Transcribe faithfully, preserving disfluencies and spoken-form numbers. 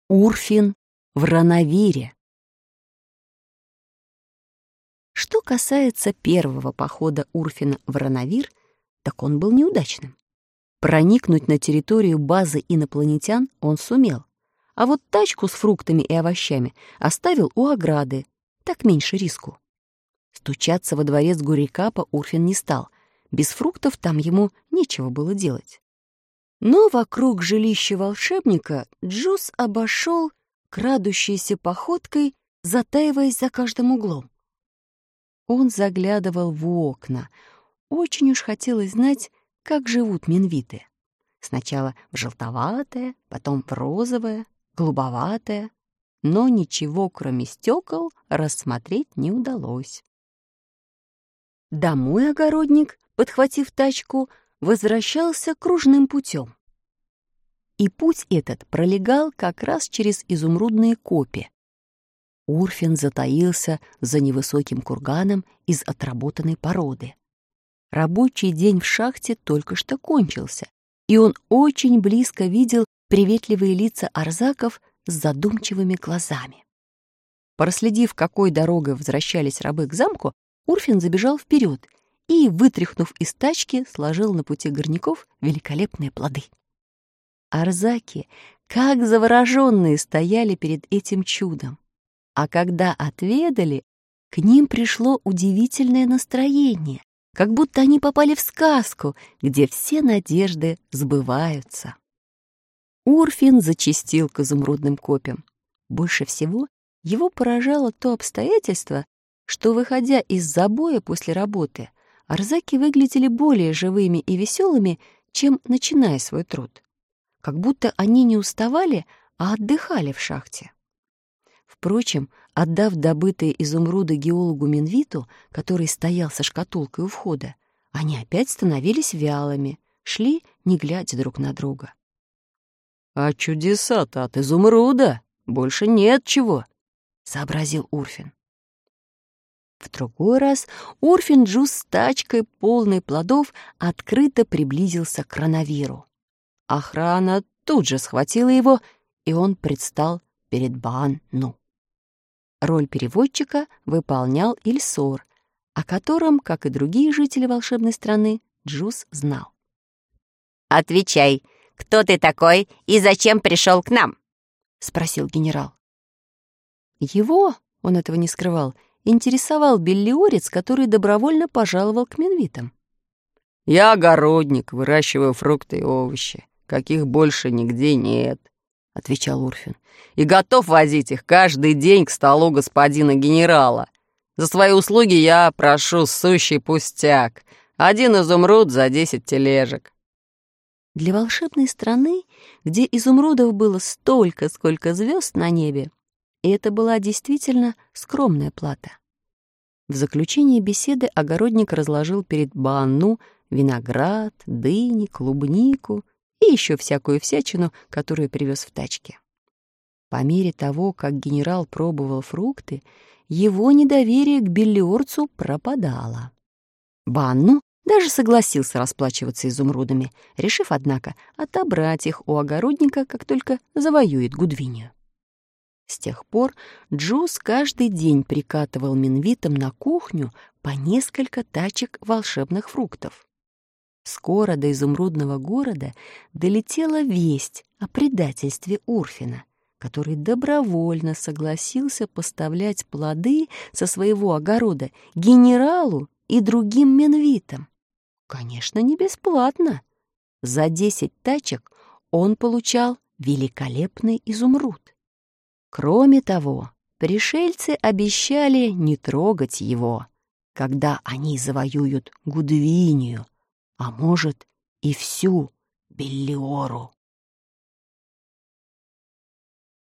Урфин в Ранавире. Что касается первого похода Урфина в Ранавир, так он был неудачным. Проникнуть на территорию базы инопланетян он сумел, а вот тачку с фруктами и овощами оставил у ограды, так меньше риску. Стучаться во дворец Гурикапа Урфин не стал, без фруктов там ему нечего было делать. Но вокруг жилища волшебника Джус обошел крадущейся походкой, затаиваясь за каждым углом. Он заглядывал в окна. Очень уж хотелось знать, как живут минвиты. Сначала в желтоватое, потом в розовое, голубоватое. Но ничего, кроме стекол, рассмотреть не удалось. Домой огородник, подхватив тачку, возвращался кружным путем. И путь этот пролегал как раз через изумрудные копи. Урфин затаился за невысоким курганом из отработанной породы. Рабочий день в шахте только что кончился, и он очень близко видел приветливые лица арзаков с задумчивыми глазами. Проследив, какой дорогой возвращались рабы к замку, Урфин забежал вперед и, вытряхнув из тачки, сложил на пути горняков великолепные плоды. Арзаки, как завороженные, стояли перед этим чудом. А когда отведали, к ним пришло удивительное настроение, как будто они попали в сказку, где все надежды сбываются. Урфин зачастил к изумрудным копьям. Больше всего его поражало то обстоятельство, что, выходя из забоя после работы, арзаки выглядели более живыми и веселыми, чем начиная свой труд. Как будто они не уставали, а отдыхали в шахте. Впрочем, отдав добытые изумруды геологу Минвиту, который стоял со шкатулкой у входа, они опять становились вялыми, шли, не глядя друг на друга. «А чудеса-то от изумруда больше нет чего», — сообразил Урфин. В другой раз Урфин Джус с тачкой, полной плодов, открыто приблизился к Ранавиру. Охрана тут же схватила его, и он предстал перед Баан-Ну. Роль переводчика выполнял Ильсор, о котором, как и другие жители волшебной страны, Джус знал. «Отвечай, кто ты такой и зачем пришел к нам?» — спросил генерал. Его, он этого не скрывал, интересовал беллиорец, который добровольно пожаловал к минвитам. «Я огородник, выращиваю фрукты и овощи, каких больше нигде нет», — отвечал Урфин, «и готов возить их каждый день к столу господина генерала. За свои услуги я прошу сущий пустяк, один изумруд за десять тележек». Для волшебной страны, где изумрудов было столько, сколько звезд на небе, это была действительно скромная плата. В заключение беседы огородник разложил перед Баан-Ну виноград, дыни, клубнику и еще всякую всячину, которую привез в тачке. По мере того, как генерал пробовал фрукты, его недоверие к беллиорцу пропадало. Баан-Ну даже согласился расплачиваться изумрудами, решив, однако, отобрать их у огородника, как только завоюет Гудвинию. С тех пор Джус каждый день прикатывал минвитам на кухню по несколько тачек волшебных фруктов. Скоро до изумрудного города долетела весть о предательстве Урфина, который добровольно согласился поставлять плоды со своего огорода генералу и другим минвитам. Конечно, не бесплатно. За десять тачек он получал великолепный изумруд. Кроме того, пришельцы обещали не трогать его, когда они завоюют Гудвинию, а может и всю Беллиору.